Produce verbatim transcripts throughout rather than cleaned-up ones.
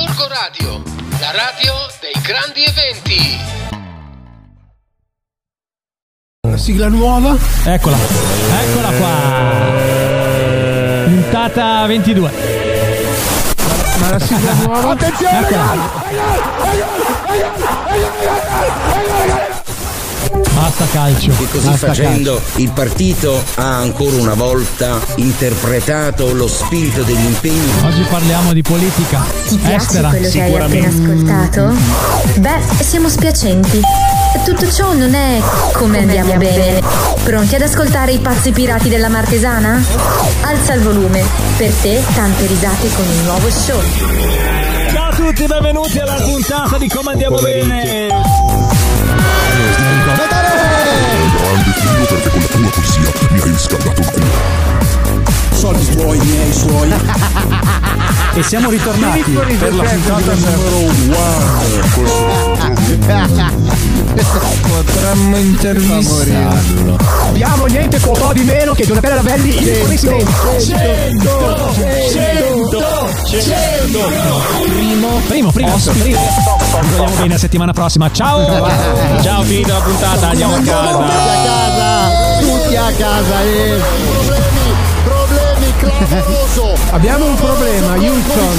Gorgo Radio, la radio dei grandi eventi. La sigla nuova? Eccola, eccola qua. Puntata ventidue. Ma la sigla nuova? Attenzione, Eccola. Basta calcio. E così Basta facendo calcio. il partito ha ancora una volta interpretato lo spirito degli impegni. Oggi parliamo di politica Ti piace estera. quello che hai appena ascoltato? Beh, siamo spiacenti. Tutto ciò non è come andiamo bene. Pronti ad ascoltare i pazzi pirati della Martesana? Alza il volume. Per te, tante risate con il nuovo show. Ciao a tutti, benvenuti alla puntata di Come Andiamo Bene. Grande figlio, perché con la tua poesia mi hai riscaldato il cuore. soldi tuoi, miei, suoi. E siamo ritornati per la puntata numero uno. Potremmo intervistarlo. Abbiamo niente po' di meno che Donatella Ravelli in presidente. cento, cento, cento. Primo, primo, primo. Ci vediamo bene la settimana prossima. Ciao. Ciao, finita la puntata, andiamo a casa. Tutti a casa, tutti a casa. Eh. Problemi, problemi, clamoroso. Abbiamo un problema, Houston.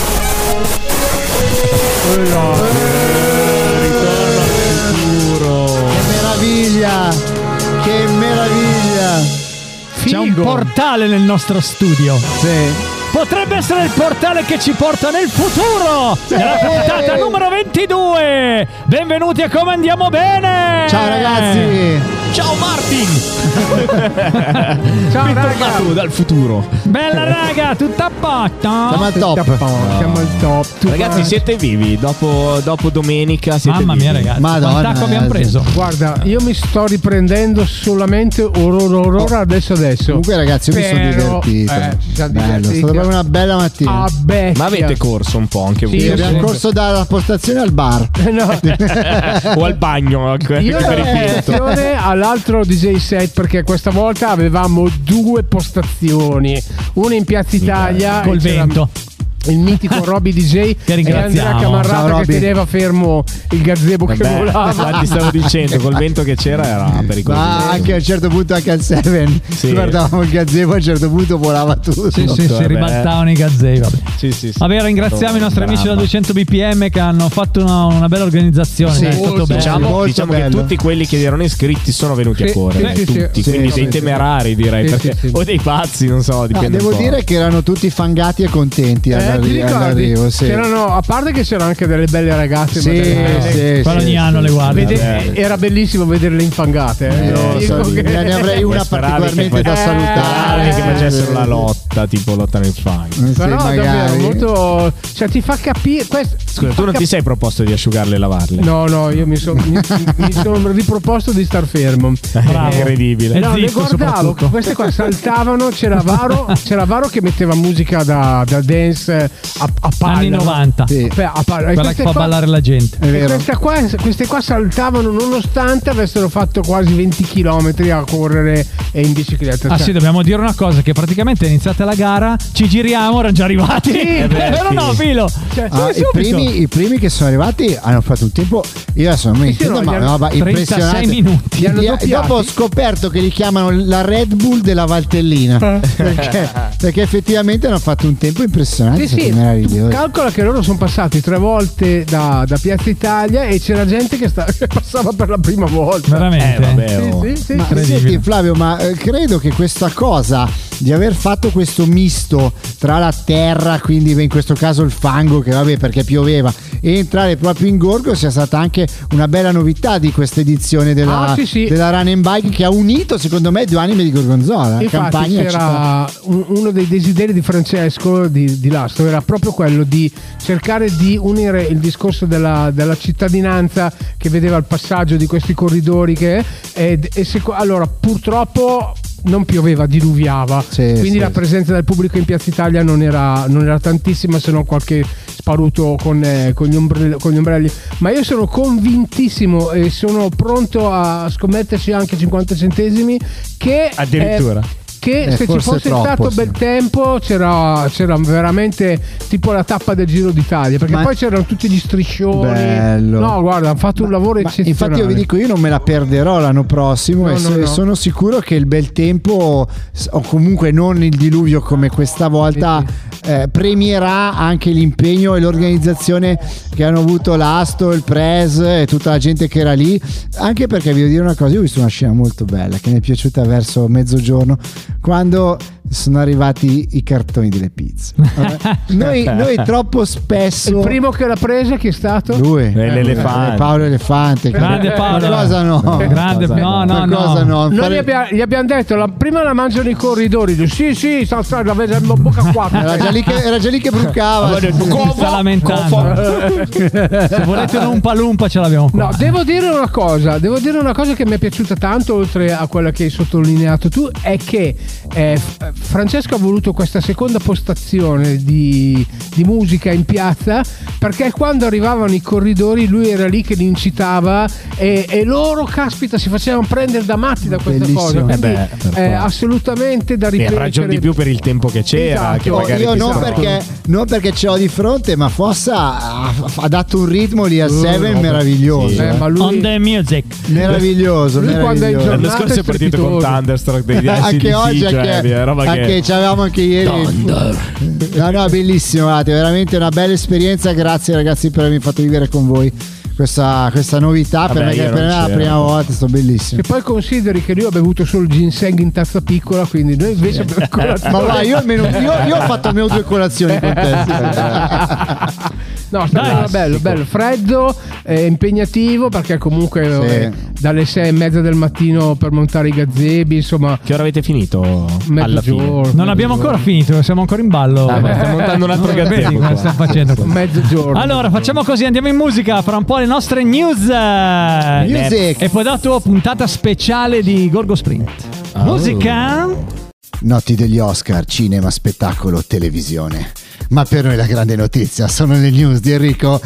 Che meraviglia, che meraviglia. C'è un portale nel nostro studio. Sì. Potrebbe essere il portale che ci porta nel futuro. Sì. Nella puntata numero ventidue. Benvenuti a Come Andiamo Bene. Ciao ragazzi. Ciao Martin. Ciao raga. Bentornato dal futuro. Bella raga, tutta patta. Siamo al top. Siamo al top. Tu Ragazzi, guarda- siete vivi? Dopo, dopo domenica siete Mamma vivi? mia ragazzi, Madonna, quant'acqua abbiamo ragazzi. preso? Guarda, io mi sto riprendendo solamente orora orora adesso adesso. Comunque ragazzi, io mi sono Però, divertito. eh, ci siamo Bello, è divertiti. stata proprio una bella mattina. Ah, becchia. Ma avete corso un po' anche voi? Sì, Sì, abbiamo sì. corso dalla postazione al bar. No. O al bagno? ecco, Io per do il finto. attenzione all'altro D J set perché questa volta avevamo due postazioni, una in Piazza Italia Col e c'era vento. il mitico Robby D J Che e ringraziamo. Andrea Ciao, Camarrata che Robby. teneva fermo il gazebo che Vabbè, volava. infatti stavo dicendo, col vento che c'era era pericoloso. Ma anche a un certo punto anche al Seven Sì. guardavamo il gazebo, a un certo punto volava tutto. Sì, sì, si Vabbè. ribaltavano i gazzei. Vabbè. Sì, sì, sì. Vabbè, ringraziamo i nostri Brava. amici da duecento B P M che hanno fatto una, una bella organizzazione. Sì, dai, è stato molto bello. Diciamo, Molto diciamo che bello. tutti quelli che erano iscritti sono venuti Sì, a correre, sì, sì, tutti, sì. quindi Sì, dei sì, temerari direi, sì, perché sì, sì. o dei pazzi, non so, Ah, dipende devo un po'. dire che erano tutti fangati e contenti Eh, all'arri- ti ricordi? all'arrivo. Sì, C'erano, a parte che c'erano anche delle belle ragazze, sì, ma delle- sì, Quello sì, ogni sì. anno le guardi. Vede- Vabbè. era bellissimo vederle infangate. eh. Eh, Io lo dico so, che- ne avrei una Speravi particolarmente che da fa- salutare. Eh, che facessero la lotta, tipo lotta nel fango. Eh, sì, Però davvero magari. molto, cioè ti fa capire questo, Scusa, ti tu fa non ti cap- sei proposto di asciugarle e lavarle? No, no, io mi sono mi, mi sono riproposto di star fermo. Bravo. Incredibile. E No, le zitto guardavo, soprattutto. queste qua saltavano, c'era Varo, c'era Varo che metteva musica da, da dance a, a palla. Anni novanta. Sì. Beh, a palla. E Quella queste che fa qua- ballare la gente. È e vero. queste qua, queste qua saltavano nonostante avessero fatto quasi venti chilometri a correre e in bicicletta. Ah Cioè, sì, dobbiamo dire una cosa, che praticamente è iniziata la gara, ci giriamo, erano già arrivati. Sì, è vero o no, sì. Filo? Cioè, Ah, Sì, i, subito. primi, I primi che sono arrivati hanno fatto un tempo. Io adesso non mi Sì, sì, intendo, no, ma gli una hanno- roba trentasei impressionante. minuti. Li hanno Gli- doppiati. dopo ho scoperto che li chiamano la Red Bull della Valtellina perché, perché effettivamente hanno fatto un tempo impressionante. Sì, sì, stato meraviglioso. calcola che loro sono passati tre volte da, da Piazza Italia e c'era gente che, sta, che passava per la prima volta. Veramente? Eh, vabbè, oh. Sì, sì, sì. Ma Incredibile. senti Flavio, ma eh, credo che questa cosa di aver fatto questo misto tra la terra, quindi in questo caso il fango, che vabbè perché pioveva, e entrare proprio in gorgo sia stata anche una bella novità di questa edizione della, Ah, sì, sì. della Run and Bike, che ha unito secondo me due anime di Gorgonzola, Infatti Campagna e città. c'era un- uno dei desideri di Francesco di, di Lastro era proprio quello di cercare di unire il discorso della, della cittadinanza che vedeva il passaggio di questi corridori che, ed- e seco- allora purtroppo non pioveva, diluviava, Sì, quindi sì, la sì. presenza del pubblico in Piazza Italia non era, non era tantissima, se non qualche sparuto con, eh, con, gli ombre- con gli ombrelli. Ma io sono convintissimo e sono pronto a scommetterci anche cinquanta centesimi che Addirittura. eh, che Eh, se ci forse fosse troppo, stato sì. bel tempo c'era, c'era veramente tipo la tappa del Giro d'Italia, perché Ma- poi c'erano tutti gli striscioni. Bello. No, guarda, hanno fatto un lavoro Ma eccezionale. infatti io vi dico, io non me la perderò l'anno prossimo No, e no, so- no. sono sicuro che il bel tempo, s- o comunque non il diluvio come questa volta, eh, premierà anche l'impegno e l'organizzazione che hanno avuto l'Asto, il Pres e tutta la gente che era lì. Anche perché vi devo dire una cosa, io ho visto una scena molto bella che mi è piaciuta verso mezzogiorno, quando sono arrivati i cartoni delle pizze. Vabbè. noi, noi troppo spesso Il primo che l'ha presa chi è stato? lui Eh, l'elefante. eh, Paolo Elefante. Grande Paolo. Cosa no? Grande, no, no, Ma cosa no. no? Noi Fare- gli, abbia- gli abbiamo detto la, prima la mangiano i corridori. Lui, sì, sì, sta, sta, la vedo in bocca qua. Era già lì che, era già lì che brucava. Si sta lamentando. Se volete un umpa lumpa ce l'abbiamo qua. No, devo dire una cosa, devo dire una cosa che mi è piaciuta tanto, oltre a quella che hai sottolineato tu, è che eh, F- Francesco ha voluto questa seconda postazione di, di musica in piazza, perché quando arrivavano i corridori lui era lì che li incitava e, e loro, caspita, si facevano prendere da matti da questa Bellissimo. cosa. Quindi Eh beh, per è forza. assolutamente da E riprendere. ragion di più per il tempo che c'era. Esatto. Che magari Io ti non stava- perché, non perché ce l'ho di fronte, ma Fossa ha, ha dato un ritmo lì a Seven no, meraviglioso. sì. Eh, eh. ma On lui, the music. Meraviglioso, Lui quando è in meraviglioso. L'anno giornata scorso è partito con strepitoso. Thunderstruck dei Anche oggi, cioè, anche, roba anche che... ci avevamo anche ieri. No, no, bellissimo, guardate, veramente una bella esperienza. Grazie ragazzi per avermi fatto vivere con voi questa, questa novità. Per Vabbè, me che io per me non è la c'ero. prima volta, sto bellissimo. e poi consideri che lui ha bevuto solo il ginseng in tazza piccola, quindi noi invece abbiamo colazione. Ma va, io, almeno, io, io ho fatto almeno due colazioni con te. No, sta Dai, bello, bello, bello, freddo, eh, impegnativo, perché comunque eh, dalle sei e mezza del mattino per montare i gazebi, insomma, Che ora avete finito? Alla fine. mezzogiorno. Non abbiamo ancora finito, siamo ancora in ballo. Ah, beh, stiamo montando un altro Non vedi gazebo cosa qua. stiamo facendo qua. Mezzogiorno. Allora facciamo così, andiamo in musica, fra un po' le nostre news. Music. E poi dopo puntata speciale di Gorgo Sprint. Musica. Notti degli Oscar, cinema, spettacolo, televisione. Ma per noi la grande notizia sono le news di Enrico.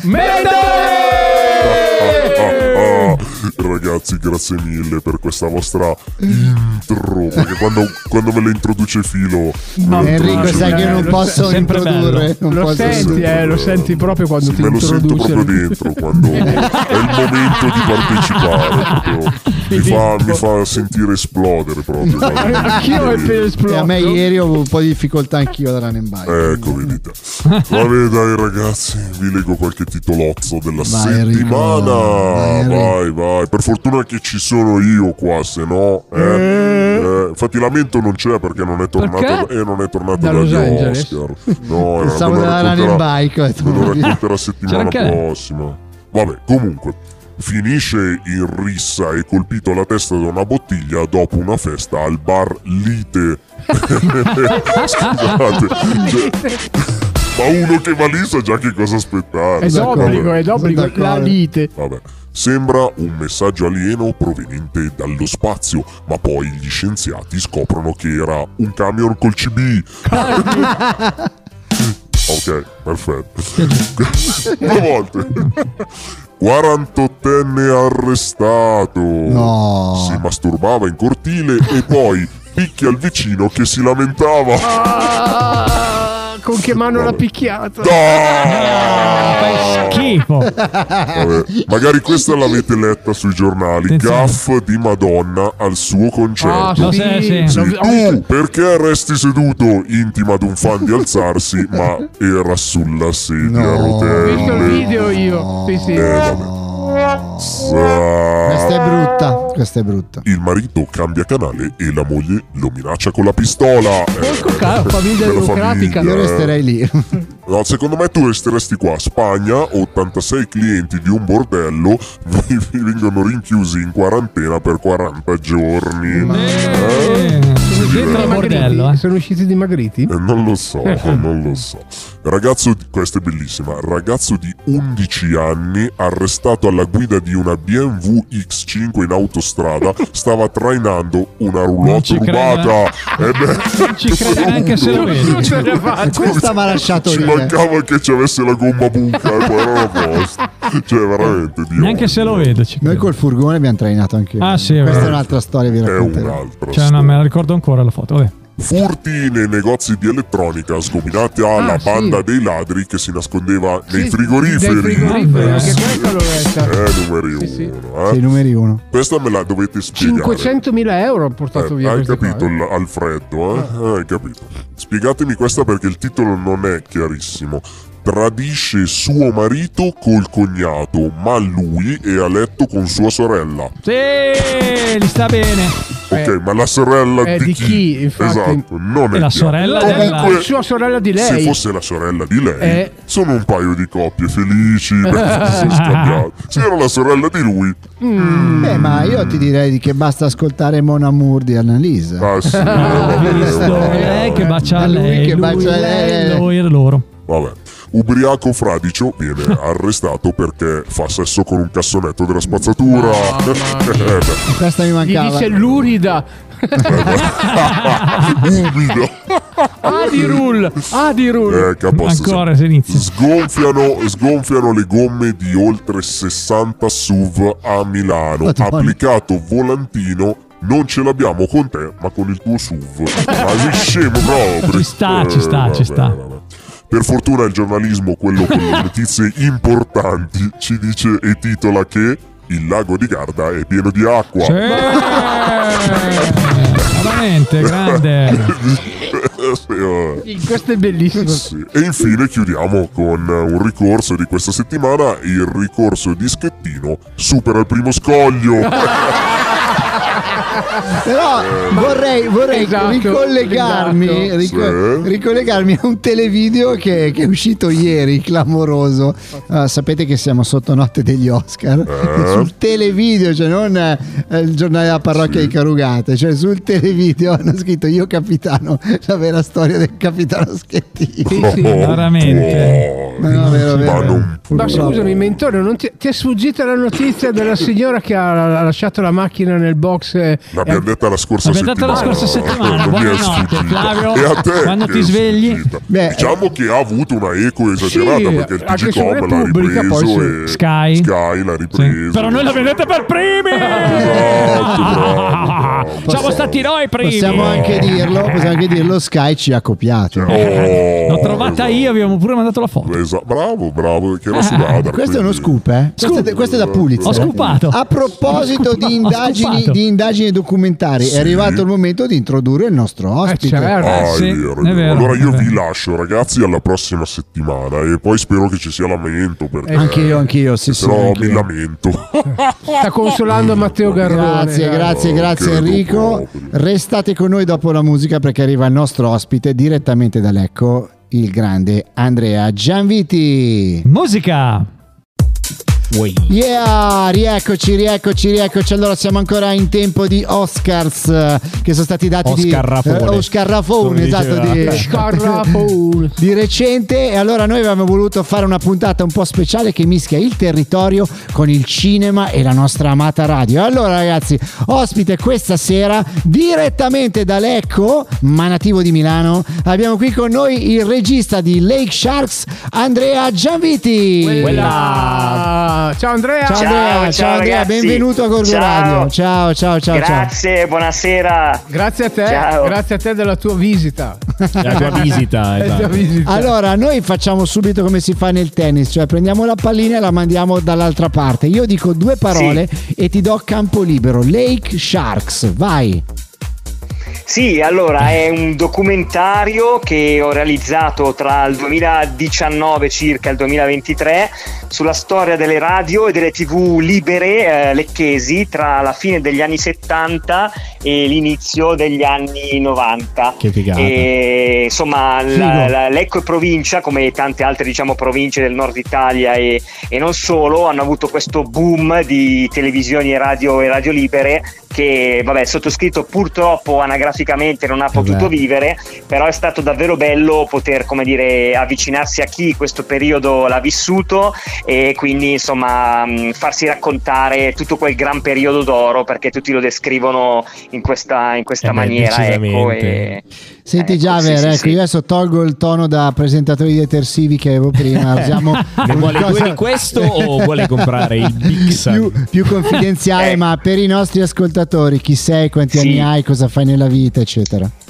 Ah, ragazzi, grazie mille per questa vostra intro. Perché quando, quando me le introduce Filo, me lo Enrico, introduce sai che non lo posso sempre introdurre. Non Lo posso senti, eh, lo senti proprio quando Sì, ti me lo sento introduce. proprio dentro quando è il momento di partecipare. Proprio. Mi, fa, mi fa sentire esplodere proprio. Anch'io ho appena E a esploso. me ieri ho avuto un po' di difficoltà anch'io da run and bike. Ecco, vedi te. Vabbè, dai ragazzi, vi leggo qualche titolozzo della Vai, Enrico. settimana. Vai, Enrico. Vai, vai. Per fortuna che ci sono io qua, se no. Eh, eh, infatti, lamento non c'è perché non è tornato, Perché? eh, non è tornato Da dagli Los Angeles? Oscar. No, Pensavo me lo della run and racconterà- bike. ho detto, Ve lo ma- racconterò settimana C'era anche lei. prossima. Vabbè, comunque. Finisce in rissa e colpito alla testa da una bottiglia dopo una festa al bar Lite. Scusate. Cioè, ma uno che va lì sa già che cosa aspettare. È d'obbligo, Vabbè. è d'obbligo Sono la d'accordo. lite. Vabbè. Sembra un messaggio alieno proveniente dallo spazio, ma poi gli scienziati scoprono che era un camion col C B. Ok, perfetto. Due volte. quarantottenne arrestato. No. Si masturbava in cortile e poi picchia il vicino che si lamentava. Ah, con che mano l'ha picchiato? Ah! Schifo. Vabbè, magari questa l'avete letta sui giornali. Attenzione. Gaff di Madonna al suo Ah, concerto. Lo sai, sì. Sì, Ho visto- tu perché resti seduto? Intima ad un fan di alzarsi, ma era sulla sedia a No. Ho rotelle. visto il video io. Sì, sì. Eh, vabbè. Questa è brutta. Questa è brutta. Il marito cambia canale e la moglie lo minaccia con la pistola. Eh, ca- famiglia bella democratica. famiglia, Io eh. resterei lì. No, secondo me tu resteresti qua. Spagna, ottantasei clienti di un bordello vi- vi vengono rinchiusi in quarantena per quaranta giorni. Eh, Sono dentro al usciti bordello, dimagriti? eh. Sono usciti dimagriti? Eh, non lo so, non lo so. Ragazzo, di- questa è bellissima. Ragazzo di undici anni arrestato alla guida di una B M W X cinque in autostrada, stava trainando una Non roulotte ci credo, rubata. Eh beh, Non ci crede neanche se lo vedi. Questa mi ha lasciato ci lì. eh. mancava che ci avesse la gomma buca e poi era a posto. Cioè, veramente, Dio. Neanche se lo vedo. ci Noi credo. col furgone abbiamo trainato anche. Ah, sì, è Questa vero. è un'altra storia, vi È racconterò. un'altra Cioè, no, storia. me la ricordo ancora la foto. Vabbè. Furti nei negozi di elettronica, sgominati alla Ah, banda sì. dei ladri che si nascondeva nei Sì, frigoriferi. nei frigoriferi, anche questa l'ho letta. Eh, numeri Sì, sì. uno. Eh. Sei numeri uno. Questa me la dovete spiegare. cinquecentomila euro ha portato Eh, via hai queste capito qua, eh? il- al freddo, eh? Hai capito. Spiegatemi questa perché il titolo non è chiarissimo. Tradisce suo marito col cognato, ma lui è a letto con sua sorella. Sì, gli sta bene. Ok, ma la sorella eh, di, di chi, infatti? Esatto, non è È la chiaro. sorella La- della... la sua sorella di Se lei. fosse la sorella di lei, Eh. sono un paio di coppie felici perché si sono scambiati. Se era la sorella di lui, Beh, ma io ti direi che basta ascoltare Mon Amour di Annalisa. ah sì, vabbè, Visto vabbè, lei che bacia Lui lei, che lui, bacia lei, lei. lui e loro. vabbè. Ubriaco fradicio viene arrestato perché fa sesso con un cassonetto della spazzatura. Eh, beh, Questa mi Gli mancava. dice lurida. Umida. Adirul. Adirul. Eh, caposto. Ancora si inizia. Sgonfiano, sgonfiano le gomme di oltre sessanta S U V a Milano. Madonna. Applicato volantino. Non ce l'abbiamo con te, ma con il tuo S U V. Ma sei scemo proprio. Ci sta, ci sta, ci sta. vabbè. Per fortuna il giornalismo, quello con le notizie importanti, ci dice e titola che il lago di Garda è pieno di acqua. Sì. Veramente, grande. Sì, vabbè. Questo è bellissimo. Sì. E infine chiudiamo con un ricorso di questa settimana, il ricorso di Schettino supera il primo scoglio. Però vorrei, vorrei Esatto, ricollegarmi, esatto. rico- Sì. ricollegarmi a un televideo che, che è uscito ieri, clamoroso. Ah, sapete che siamo sotto notte degli Oscar. Eh. Sul televideo, cioè non eh, il giornale della parrocchia Sì. di Carugate, cioè sul televideo hanno scritto Io capitano, la vera storia del capitano Schettino. Sì, sì. Veramente. Ma no, vero, vero. Ma non Ma scusami, mentore, non ti, ti è sfuggita la notizia della signora che ha lasciato la macchina nel box? eh, l'abbiamo detta la scorsa L'abbiamo detta settimana. la scorsa settimana. Non mi è Buonanotte, sfuggita. Flavio. E a te Quando che ti è svegli? sfuggita. Beh, diciamo che ha avuto una eco esagerata Sì, perché il anche T G su Com l'ha Repubblica, ripreso poi e Sky. Sky l'ha Sì. ripreso. Però noi l'abbiamo detta per primi. Esatto, bravo, bravo. Siamo stati noi primi. Possiamo anche dirlo, possiamo anche dirlo, Sky ci ha copiato. Oh, L'ho trovata esatto. io, abbiamo pure mandato la foto. Esatto. Bravo, bravo, che era sudata. Questo è uno quindi- scoop, eh? Questo, è, questo è da Pulitzer. Ho scupato. A proposito Ho di scupato. indagini, Ho scupato. di indagini documentari, Sì. è arrivato il momento di introdurre il nostro Eh, ospite. certo. Ah, sì, è vero, è è vero. vero, Allora è io vero. vi lascio, ragazzi, alla prossima settimana e poi spero che ci sia lamento perché Anch'io, anch'io, sì, sì. però anch'io. mi lamento. Sta consolando Matteo Garrone. Grazie, dai. grazie, grazie credo Enrico. proprio. Restate con noi dopo la musica perché arriva il nostro ospite direttamente da Lecco, il grande Andrea Gianviti. Musica. Yeah, rieccoci, rieccoci, rieccoci. Allora siamo ancora in tempo di Oscars eh, che sono stati dati Oscar di Rafone. eh, Oscar Rafone, Come esatto, diceva. di, Scarrafone. di recente. E allora noi avevamo voluto fare una puntata un po' speciale che mischia il territorio con il cinema e la nostra amata radio. Allora ragazzi, ospite questa sera direttamente da Lecco, ma nativo di Milano, abbiamo qui con noi il regista di Lake Sharks, Andrea Gianviti. Quella. Ciao Andrea. Ciao, Ciao, Andrea, ciao, Andrea, ragazzi. benvenuto a Gorgo Ciao. Radio. Ciao, ciao, ciao, Grazie, buonasera. Grazie a te, Ciao. grazie a te della tua visita. La tua visita, La tua esatto. visita. ciao. Allora, noi facciamo subito come si fa nel tennis, cioè prendiamo la pallina e la mandiamo dall'altra parte. Io dico due parole e ti do campo libero. Lake Sharks, vai. Sì, allora è un documentario che ho realizzato tra il duemiladiciannove circa e il duemilaventitré sulla storia delle radio e delle tv libere eh, lecchesi tra la fine degli anni settanta e l'inizio degli anni novanta. Che figata. E, insomma, Figo. la, la Lecco e provincia, come tante altre diciamo province del nord Italia e, e non solo, hanno avuto questo boom di televisioni e radio e radio libere che vabbè, il sottoscritto purtroppo anagraficamente non ha potuto beh. vivere, però è stato davvero bello poter, come dire, avvicinarsi a chi questo periodo l'ha vissuto e quindi insomma mh, farsi raccontare tutto quel gran periodo d'oro, perché tutti lo descrivono in questa, in questa Eh beh, maniera, ecco, decisamente. e, Senti ecco, Giaver, sì, sì, ecco, sì. io adesso tolgo il tono da presentatore di detersivi che avevo prima. Usiamo Ne vuole qualcosa due di questo o vuole comprare il Bix? più, più confidenziale, Eh. ma per i nostri ascoltatori, chi sei, quanti Sì. anni hai, cosa fai nella vita, eccetera.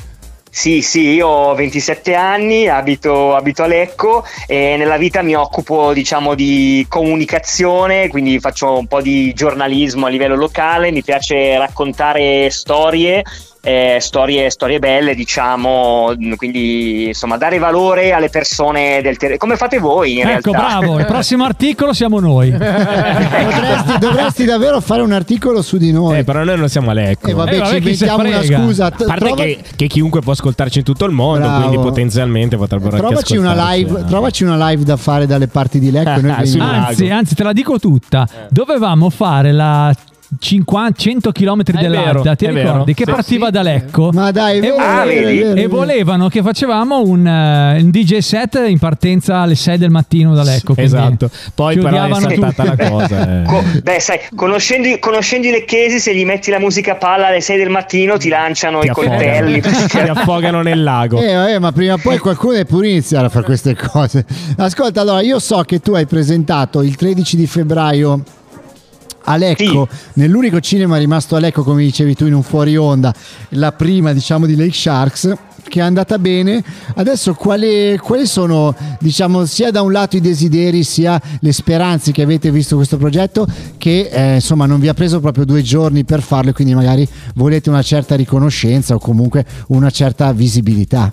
Sì, sì, io ho ventisette anni, abito, abito a Lecco e nella vita mi occupo, diciamo, di comunicazione, quindi faccio un po' di giornalismo a livello locale, mi piace raccontare storie. Eh, storie, storie belle, diciamo, quindi insomma dare valore alle persone del territorio, come fate voi in ecco, realtà. bravo, il prossimo articolo siamo noi. dovresti, dovresti davvero fare un articolo su di noi. Eh, però noi non siamo a Lecco. E eh, vabbè, eh, vabbè, ci inventiamo una scusa. A parte Trova... che, che chiunque può ascoltarci in tutto il mondo, Bravo. quindi potenzialmente potrebbero anche trovaci una live, eh. trovaci una live da fare dalle parti di Lecco. Ah, noi veniamo. Anzi, anzi, te la dico tutta. Eh. Dovevamo fare la cinquanta cento chilometri È dell'Arda, vero, ti è ricordi? vero. Che Sì, partiva sì. da Lecco? Ma dai, è vero, Ah, è vero, vedi? è vero, è E vero. volevano che facevamo un, uh, un D J set in partenza alle sei del mattino da Lecco. quindi Esatto. Poi ci però è odiavano saltata tutti. la cosa. Eh. Co- beh, sai, conoscendo, i- conoscendo i lecchesi, se gli metti la musica a palla alle sei del mattino ti lanciano Ti i affogano. coltelli. Ti affogano nel lago. Eh, vabbè, ma prima o poi qualcuno deve pure iniziare a fare queste cose. Ascolta, allora, io so che tu hai presentato il tredici di febbraio a Lecco, Sì. nell'unico cinema rimasto a Lecco, come dicevi tu in un fuori onda, la prima, diciamo, di Lake Sharks, che è andata bene. Adesso quali, quali sono, diciamo, sia da un lato i desideri sia le speranze che avete visto questo progetto, che eh, insomma non vi ha preso proprio due giorni per farlo, e quindi magari volete una certa riconoscenza o comunque una certa visibilità.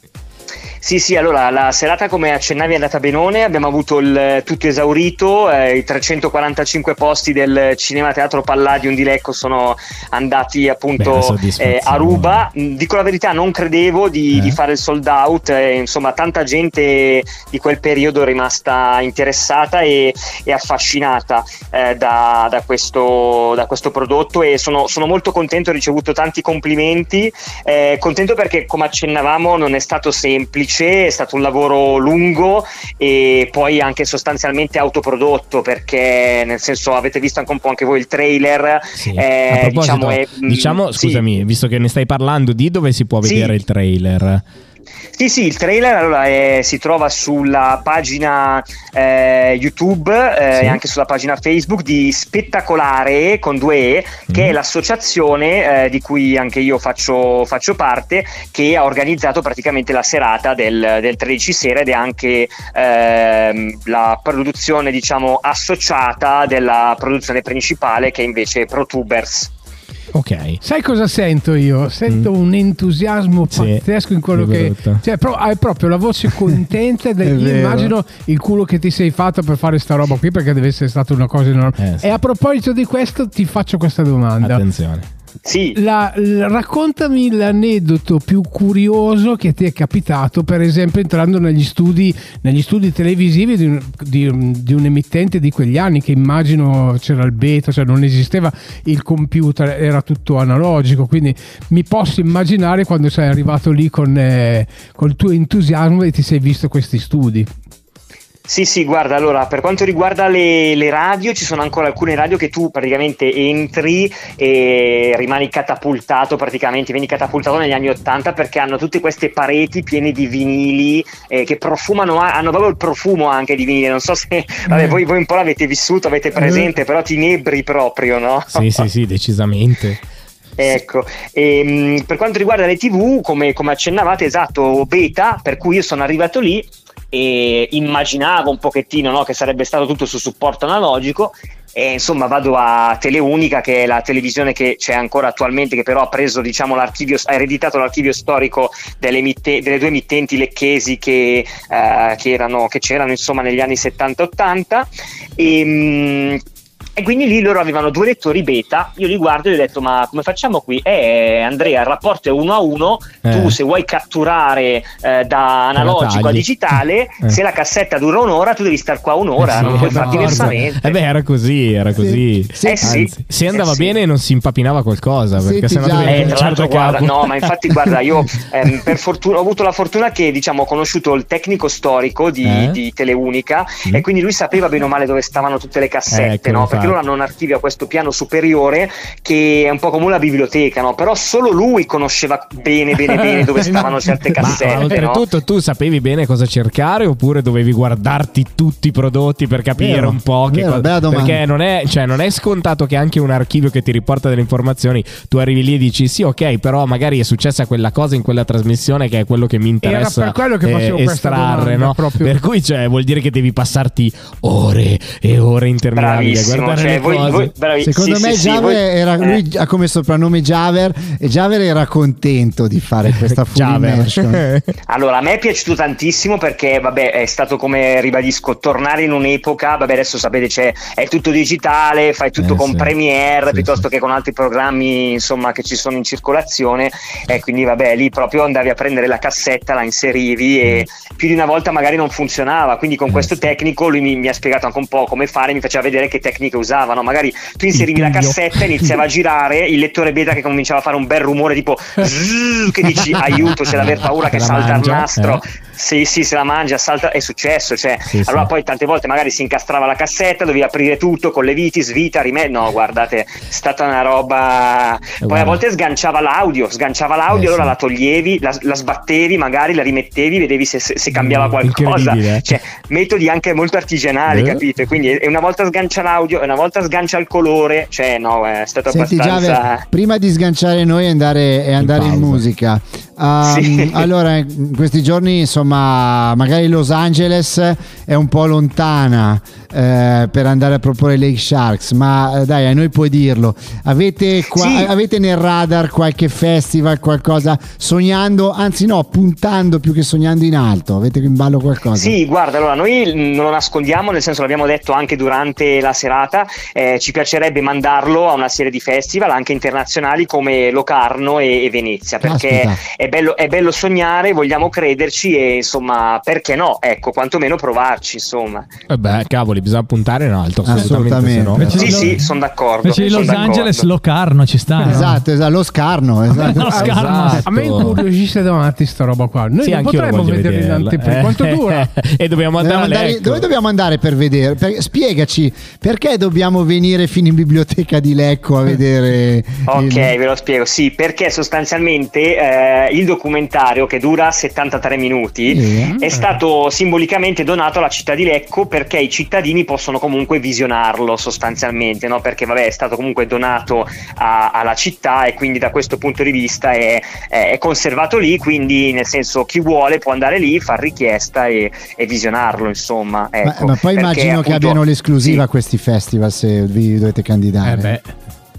Sì, sì, allora la serata, come accennavi, è andata benone, abbiamo avuto il tutto esaurito, eh, i trecentoquarantacinque posti del Cinema Teatro Palladium di Lecco sono andati appunto Beh, soddisfazione. eh, a ruba. Dico la verità, non credevo di, Eh. di fare il sold out, eh, insomma tanta gente di quel periodo è rimasta interessata e, e affascinata eh, da, da, questo, da questo prodotto, e sono, sono molto contento, ho ricevuto tanti complimenti, eh, contento perché, come accennavamo, non è stato semplice, è stato un lavoro lungo e poi anche sostanzialmente autoprodotto, perché nel senso avete visto anche un po' anche voi il trailer. Sì. eh, A proposito, diciamo, è, diciamo sì. scusami, visto che ne stai parlando, di dove si può Sì. vedere il trailer? Sì, sì, il trailer allora è, si trova sulla pagina eh, YouTube eh, Sì. e anche sulla pagina Facebook di Spettacolare con due E, che Mm. è l'associazione eh, di cui anche io faccio, faccio parte, che ha organizzato praticamente la serata del, del tredici sera, ed è anche ehm, la produzione, diciamo, associata della produzione principale, che è invece ProTubers. Ok. Sai cosa sento io? Sento Mm. un entusiasmo Sì, pazzesco in quello che che... brutto. Cioè, pro- hai proprio la voce contenta. È del, io vero. immagino il culo che ti sei fatto per fare sta roba qui, perché deve essere stata una cosa enorme. Eh, sì. E a proposito di questo ti faccio questa domanda. Attenzione. Sì. La- l- raccontami l'aneddoto più curioso che ti è capitato, per esempio entrando negli studi, negli studi televisivi di un, di un- di un emittente di quegli anni, che immagino c'era il beta, cioè non esisteva il computer, era tutto analogico, quindi mi posso immaginare quando sei arrivato lì con eh, col tuo entusiasmo e ti sei visto questi studi. Sì, sì, guarda, allora per quanto riguarda le, le radio, ci sono ancora alcune radio che tu praticamente entri e rimani catapultato, praticamente vieni catapultato negli anni ottanta, perché hanno tutte queste pareti piene di vinili eh, che profumano, hanno proprio il profumo anche di vinile, non so se vabbè, voi, voi un po' l'avete vissuto, avete presente, però ti inebri proprio, no? Sì, sì, sì, decisamente. Ecco, e, per quanto riguarda le tivù, come, come accennavate, esatto, beta, per cui io sono arrivato lì e immaginavo un pochettino, no, che sarebbe stato tutto su supporto analogico, e insomma vado a Teleunica, che è la televisione che c'è ancora attualmente, che però ha preso, diciamo, l'archivio, ha ereditato l'archivio storico delle, emitte, delle due emittenti lecchesi che, eh, che, erano, che c'erano insomma negli anni settanta ottanta, e mh, E quindi lì loro avevano due lettori beta, io li guardo e gli ho detto: ma come facciamo qui? Eh Andrea, il rapporto è uno a uno, Eh. tu se vuoi catturare eh, da analogico a tagli. digitale, Eh. se la cassetta dura un'ora tu devi star qua un'ora, Eh sì, non puoi fare d'accordo. diversamente. Eh beh, era così, era così. Sì. Eh sì. Anzi, se andava Eh sì. bene non si impapinava qualcosa, perché Senti, sennò già, dovevi Eh, tra cominciare da l'altro, guarda, capo. no, ma infatti guarda, io ehm, per fortuna ho avuto la fortuna che, diciamo, ho conosciuto il tecnico storico di, Eh? di Teleunica, Mm. e quindi lui sapeva bene o male dove stavano tutte le cassette, Ecco, no? infatti. Perché anche loro hanno un archivio a questo piano superiore che è un po' come una biblioteca, no? Però solo lui conosceva bene bene bene dove stavano certe cassette. Ma oltretutto no? tu sapevi bene cosa cercare oppure dovevi guardarti tutti i prodotti per capire Vero, un po' che vero, cosa... bella domanda. Perché non è, cioè, non è scontato che anche un archivio che ti riporta delle informazioni tu arrivi lì e dici sì ok, però magari è successa quella cosa in quella trasmissione che è quello che mi interessa. Era per quello che facevo eh, questa estrarre, domanda, no? proprio. Per cui cioè, vuol dire che devi passarti ore e ore interminabili a Bravissimo, guardare cioè, le voi, cose. voi, bravi- Secondo sì, me sì, sì, Javer voi- era, eh. lui ha come soprannome Javer e Javer era contento di fare questa full Javer. immersion. Allora, a me è piaciuto tantissimo perché, vabbè, è stato, come ribadisco, tornare in un'epoca, vabbè, adesso sapete, c'è, è tutto digitale, fai tutto Eh, con sì. Premiere Sì, piuttosto sì. che con altri programmi, insomma, che ci sono in circolazione, e quindi, vabbè, lì proprio andavi a prendere la cassetta, la inserivi e più di una volta magari non funzionava, quindi con Eh, questo sì. tecnico lui mi, mi ha spiegato anche un po' come fare, mi faceva vedere che tecniche usavano, magari tu inserivi la piglio. cassetta, iniziava a girare, il lettore beta che cominciava a fare un bel rumore tipo zzzz, che dici aiuto, c'è l'aver paura che La salta mangia, il nastro. eh. Sì, sì, se la mangia, salta, è successo, cioè, Sì, allora sì. poi tante volte magari si incastrava la cassetta, dovevi aprire tutto con le viti, svita, rimet, no, guardate, è stata una roba, poi guarda. a volte sganciava l'audio, sganciava l'audio, Eh, allora sì. la toglievi, la, la sbattevi, magari la rimettevi, vedevi se, se, se cambiava Mm, qualcosa, incredibile, eh. cioè, metodi anche molto artigianali, Eh. capite? Quindi e una volta sgancia l'audio, e una volta sgancia il colore, cioè, no, è stato Senti abbastanza... Javer, prima di sganciare noi e andare, e andare in, pausa. musica, um, Sì. allora in questi giorni insomma magari Los Angeles è un po' lontana eh, per andare a proporre Lake Sharks, ma eh, dai, a noi puoi dirlo, avete, qua- Sì. avete nel radar qualche festival, qualcosa, sognando, anzi no, puntando più che sognando in alto, avete in ballo qualcosa? Sì, guarda, allora noi non lo nascondiamo, nel senso l'abbiamo detto anche durante la serata, eh, ci piacerebbe mandarlo a una serie di festival anche internazionali come Locarno e, e Venezia, perché Caspita. è bello, è bello sognare, vogliamo crederci e insomma, perché no? Ecco, quantomeno provarci, insomma. Eh beh, cavoli, bisogna puntare in alto assolutamente, Assolutamente. se no- Invece Sì, di sì, Lo- sono d'accordo. Invece di son Los d'accordo. Angeles, Locarno ci sta. no? Esatto, esatto, lo scarno, esatto. Lo scarno. Esatto. A me incuriosisce davanti sta roba qua. Noi Sì, non anch'io lo potremmo voglio vedere in vederla. anteprima. Eh. Quanto dura? E dobbiamo andare Dobbiamo a andare- Lecco. dove dobbiamo andare per vedere? Per- spiegaci perché dobbiamo venire fino in biblioteca di Lecco a vedere. Ok, il- ve lo spiego. Sì, perché sostanzialmente eh, il documentario, che dura settantatré minuti, Sì. è stato simbolicamente donato alla città di Lecco perché i cittadini possono comunque visionarlo sostanzialmente, no? Perché vabbè, è stato comunque donato a- alla città e quindi da questo punto di vista è, è- è conservato lì, quindi nel senso chi vuole può andare lì, far richiesta e, e visionarlo, insomma. Ma, Ecco, ma poi perché, immagino che appunto, abbiano l'esclusiva sì. a questi festival se vi dovete candidare. Eh beh.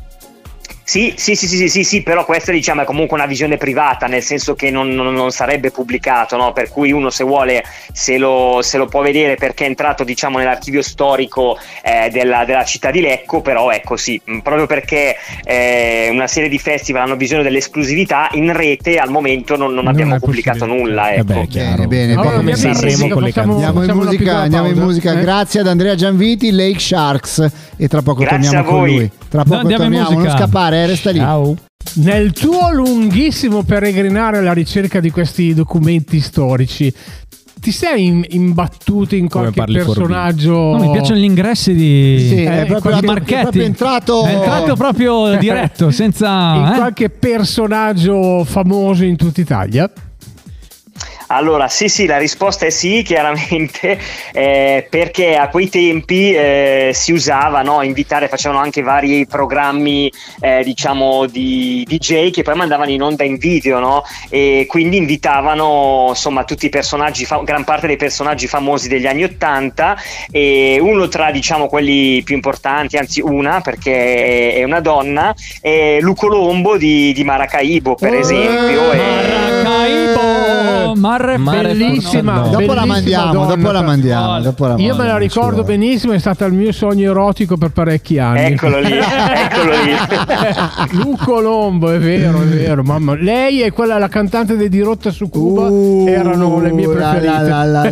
Sì, sì, sì, sì, sì, sì, sì, però questa diciamo è comunque una visione privata, nel senso che non, non- non sarebbe pubblicato, no? Per cui uno se vuole se lo, se lo può vedere perché è entrato diciamo nell'archivio storico eh, della, della città di Lecco, però ecco sì, mh, proprio perché eh, una serie di festival hanno bisogno dell'esclusività, in rete al momento non, non Non abbiamo è pubblicato nulla, Eh ecco. beh, chiaro. Bene, bene. Un po' Allora, come andiamo in Sanremo musica, con le facciamo- canzoni. Andiamo in Facciamo una musica, piccola andiamo in pausa, musica. eh? Grazie ad Andrea Gianviti, Lake Sharks, e tra poco Grazie torniamo a con voi. lui. Tra poco Andiamo in torniamo, non musica. scappare, eh, resta lì. Ciao. Nel tuo lunghissimo peregrinare alla ricerca di questi documenti storici, ti sei im- imbattuto in Come qualche parli Forbini. personaggio? No, mi piacciono gli ingressi di Sì, Eh, è proprio, qualche è Marchetti. proprio entrato. È entrato proprio diretto, in senza... eh? qualche personaggio famoso in tutta Italia? Allora, sì, sì, la risposta è sì, chiaramente, eh, perché a quei tempi eh, si usava, no, invitare, facevano anche vari programmi, eh, diciamo, di D J che poi mandavano in onda in video, no? E quindi invitavano, insomma, tutti i personaggi, fa- gran parte dei personaggi famosi degli anni Ottanta, e uno tra, diciamo, quelli più importanti, anzi una, perché è, è una donna, è Lu Colombo di, di Maracaibo, per Oh, esempio. e- Maracaibo, Mare, Mare Bellissima. no. Dopo la Bellissima mandiamo, donna, dopo la per- mandiamo, dopo la Io me la mandiamo, ricordo ci vuole. benissimo, è stato il mio sogno erotico per parecchi anni. Eccolo lì, eccolo lì. Lu Colombo, è vero, è vero, mamma. Lei e quella, la cantante di Dirotta su Cuba, Uh, erano le mie la, preferite. la, la,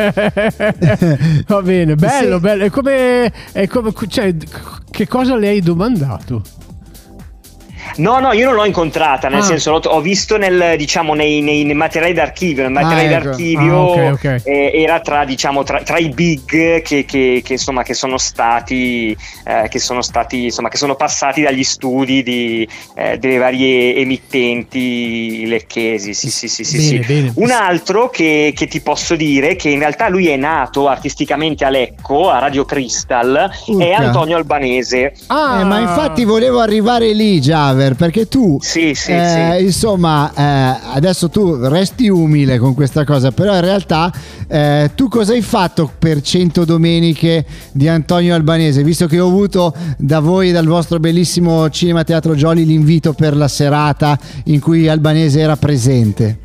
la, Va bene, bello, Sì. bello. E come, è come, cioè, che cosa le hai domandato? No, no, io non l'ho incontrata, nel Ah. senso l'ho- ho visto nel, diciamo, nei, nei- nei materiali d'archivio, nel materiale Ah, ecco. d'archivio Ah, ok, ok. eh, era tra, diciamo, tra, tra i big che, che- che, insomma che sono stati eh, che sono stati insomma che sono passati dagli studi di, eh, delle varie emittenti lecchesi. Sì, sì, sì, sì, Bene, sì. bene. Un altro che, che ti posso dire che in realtà lui è nato artisticamente a Lecco, a Radio Crystal, Urca. è Antonio Albanese. Ah, Eh, ma infatti volevo arrivare lì, Javer, perché tu, Sì, sì, eh, sì. insomma, eh, adesso tu resti umile con questa cosa, però in realtà eh, tu cosa hai fatto per cento domeniche di Antonio Albanese, visto che ho avuto da voi, dal vostro bellissimo Cinema Teatro Jolly, l'invito per la serata in cui Albanese era presente?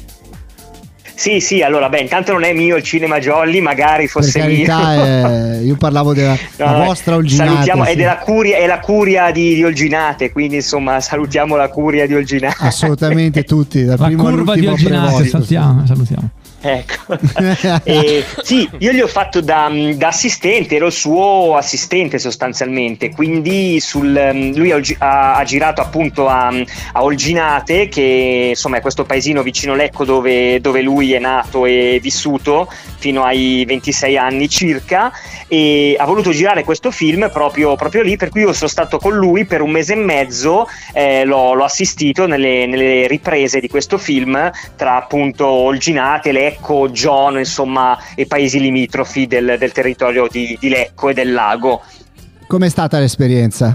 Sì, sì, allora, beh, intanto non è mio il Cinema Jolly, magari Per fosse mio. carità, eh, io parlavo della No, la no, vostra Olginate. salutiamo, sì. è della curia, è la curia di, di Olginate, quindi insomma salutiamo la curia di Olginate. Assolutamente tutti, dal La primo curva di all'ultimo Olginate, prevosto. salutiamo, salutiamo. Ecco. E, sì, io gli ho fatto da, da assistente, ero il suo assistente sostanzialmente, quindi sul, lui ha, ha- ha girato appunto a, a Olginate, che insomma è questo paesino vicino Lecco dove, dove lui è nato e vissuto fino ai ventisei anni circa, e ha voluto girare questo film proprio, proprio lì, per cui io sono stato con lui per un mese e mezzo, eh, l'ho, l'ho assistito nelle, nelle riprese di questo film tra appunto Olginate, Lecco, Giono, insomma, e paesi limitrofi del, del territorio di, di Lecco e del lago. Com'è stata l'esperienza?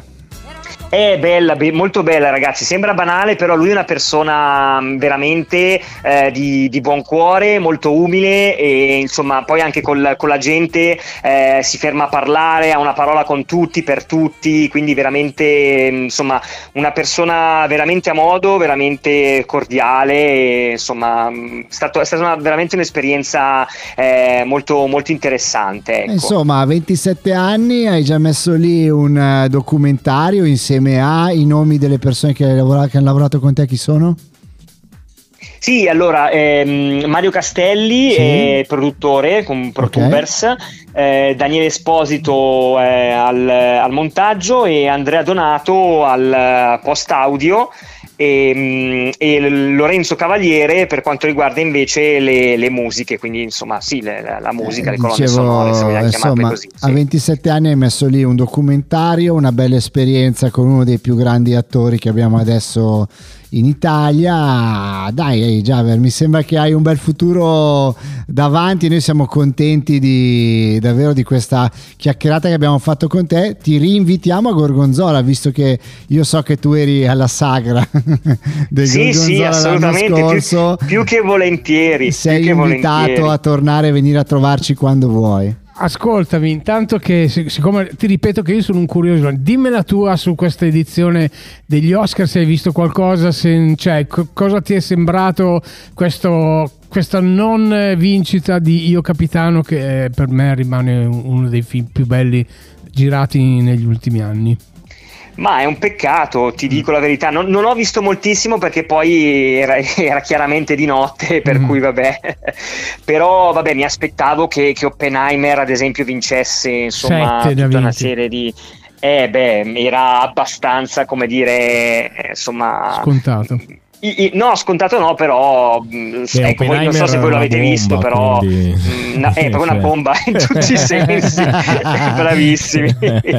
È bella, be- molto bella, ragazzi. Sembra banale, però lui è una persona mh, veramente eh, di, di buon cuore, molto umile, e insomma poi anche col- con la gente eh, si ferma a parlare, ha una parola con tutti, per tutti, quindi veramente mh, insomma una persona veramente a modo, veramente cordiale, e, insomma mh, è, stato- è stata una- veramente un'esperienza eh, molto, molto interessante, ecco. Insomma, a ventisette anni hai già messo lì un eh, documentario insieme a i nomi delle persone che, hai lavorato, che hanno lavorato con te, chi sono? Sì, allora ehm, Mario Castelli Sì. è produttore con ProTubers, eh, Daniele Esposito eh, al, al montaggio e Andrea Donato al post audio, e, mm, e Lorenzo Cavaliere per quanto riguarda invece le, le musiche, quindi insomma sì, le- la, la musica, le colonne Dicevo, sonore, se vogliamo chiamarle insomma, così. a ventisette anni hai messo lì un documentario, una bella esperienza con uno dei più grandi attori che abbiamo adesso in Italia. Dai, ehi, Javer, mi sembra che hai un bel futuro davanti. Noi siamo contenti di, davvero di questa chiacchierata che abbiamo fatto con te. Ti rinvitiamo a Gorgonzola, visto che io so che tu eri alla sagra del Sì, Gorgonzola sì, l'anno assolutamente, scorso. più, più che volentieri. Sei più che invitato volentieri. a tornare e venire a trovarci quando vuoi. Ascoltami, intanto che sic- siccome ti ripeto che io sono un curioso, dimmi la tua su questa edizione degli Oscar, se hai visto qualcosa, se, cioè, co- cosa ti è sembrato questo, questa non vincita di Io Capitano, che eh, per me rimane uno dei film più belli girati negli ultimi anni. Ma è un peccato, ti dico la verità. Non, non ho visto moltissimo perché poi era, era chiaramente di notte, per Mm. cui vabbè. Però vabbè, mi aspettavo che, che Oppenheimer, ad esempio, vincesse insomma Sette ne ha tutta una vinti. serie di. Eh beh, era abbastanza, come dire, eh, insomma. Scontato. I- i- no, scontato no, però mh, Beh, ecco, voi non so Oppenheimer se voi è l'avete una visto, bomba, però quindi- mh, no, è proprio una Cioè. bomba in tutti i sensi. Bravissimi.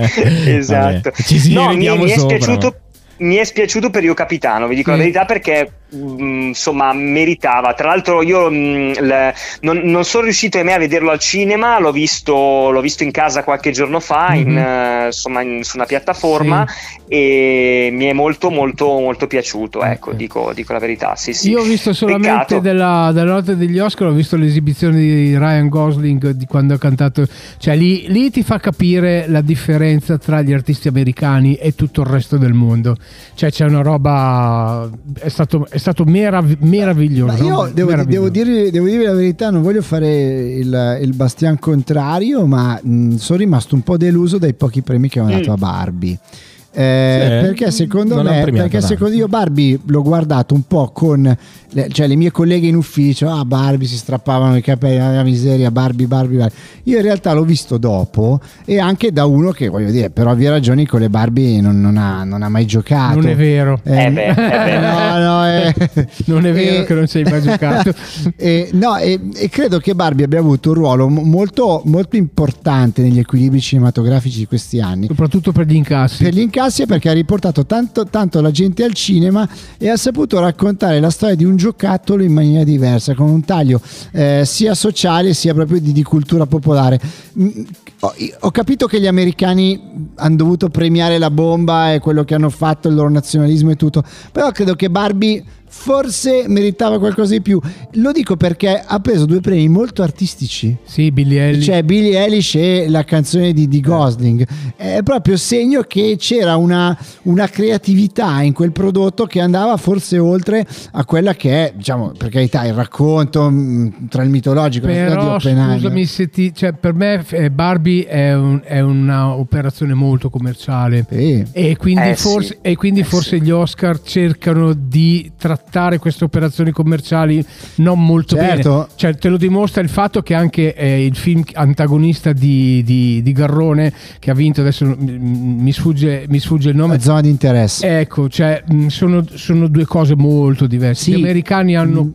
Esatto. Vabbè, ci si No, mi, rivediamo mi è sopra. spiaciuto mi è spiaciuto per Io Capitano, vi dico Sì. la verità, perché mh, insomma meritava. Tra l'altro io mh, le- non, non sono riuscito ahimè a vederlo al cinema, l'ho visto, l'ho visto in casa qualche giorno fa, in, Mhm. eh, insomma in- su una piattaforma, e mi è molto molto molto piaciuto, ecco, dico, dico la verità. Sì, sì. Io ho visto solamente Peccato. della, della notte degli Oscar, ho visto l'esibizione di Ryan Gosling di quando ha cantato, cioè lì, lì ti fa capire la differenza tra gli artisti americani e tutto il resto del mondo, cioè c'è una roba, è stato, è stato merav- meraviglioso. Ma io no? devo, Meraviglioso. devo dire, devo dire la verità, non voglio fare il, il bastian contrario, ma mh, sono rimasto un po' deluso dai pochi premi che hanno dato Mm. a Barbie. Eh, Sì, perché secondo non l'hanno me, premiato perché tanto. secondo io Barbie l'ho guardato un po' con le, cioè le mie colleghe in ufficio, ah Barbie, si strappavano i capelli, la miseria, Barbie, Barbie, Barbie. Io in realtà l'ho visto dopo e anche da uno che, voglio dire, per ovvie ragioni con le Barbie non, non, ha, non ha mai giocato. Non è vero. Eh, Eh beh, eh beh. no, no, eh. Non è vero E- che non ci hai mai giocato. e, no, e, e credo che Barbie abbia avuto un ruolo mo- molto, molto importante negli equilibri cinematografici di questi anni. Soprattutto per gli incassi. Per gli incassi, perché ha riportato tanto, tanto la gente al cinema e ha saputo raccontare la storia di un giocattolo in maniera diversa, con un taglio eh, sia sociale sia proprio di, di cultura popolare. Mm, Ho, ho capito che gli americani hanno dovuto premiare la bomba e quello che hanno fatto, il loro nazionalismo e tutto, però credo che Barbie forse meritava qualcosa di più. Lo dico perché ha preso due premi molto artistici. Sì, Billie Eilish. Cioè Billie Eilish e la canzone di, di Gosling. È proprio segno che c'era una, una creatività in quel prodotto che andava forse oltre a quella che è, diciamo, per carità, il racconto mh, tra il mitologico e la storia di Però Oppenheimer. scusami se ti, cioè, per me eh, Barbie è, un, è una operazione molto commerciale. Sì. E quindi Eh, forse, sì. e quindi Eh, forse sì. gli Oscar cercano di trattare queste operazioni commerciali non molto Certo. bene. Cioè, te lo dimostra il fatto che anche eh, il film antagonista di, di, di Garrone, che ha vinto, adesso mi, mi sfugge, mi sfugge il nome. La zona di interesse. Ecco, cioè, mh, sono, sono due cose molto diverse. Sì. Gli americani hanno.